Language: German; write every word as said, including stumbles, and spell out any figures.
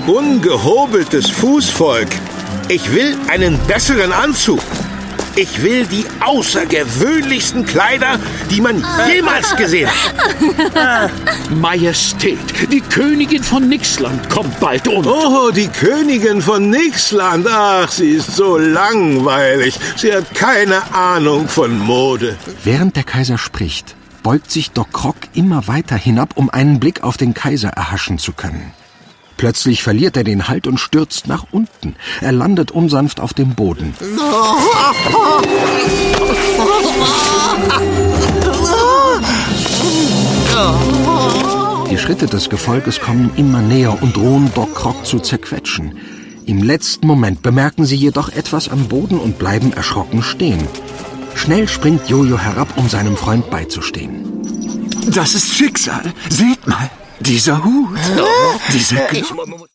ungehobeltes Fußvolk. Ich will einen besseren Anzug. Ich will die außergewöhnlichsten Kleider, die man jemals gesehen hat. Majestät, die Königin von Nixland kommt bald um. Oh, die Königin von Nixland. Ach, sie ist so langweilig. Sie hat keine Ahnung von Mode. Während der Kaiser spricht, beugt sich Doc Croc immer weiter hinab, um einen Blick auf den Kaiser erhaschen zu können. Plötzlich verliert er den Halt und stürzt nach unten. Er landet unsanft auf dem Boden. Die Schritte des Gefolges kommen immer näher und drohen Doc Croc zu zerquetschen. Im letzten Moment bemerken sie jedoch etwas am Boden und bleiben erschrocken stehen. Schnell springt Jojo herab, um seinem Freund beizustehen. Das ist Schicksal. Seht mal, dieser Hut, diese Glo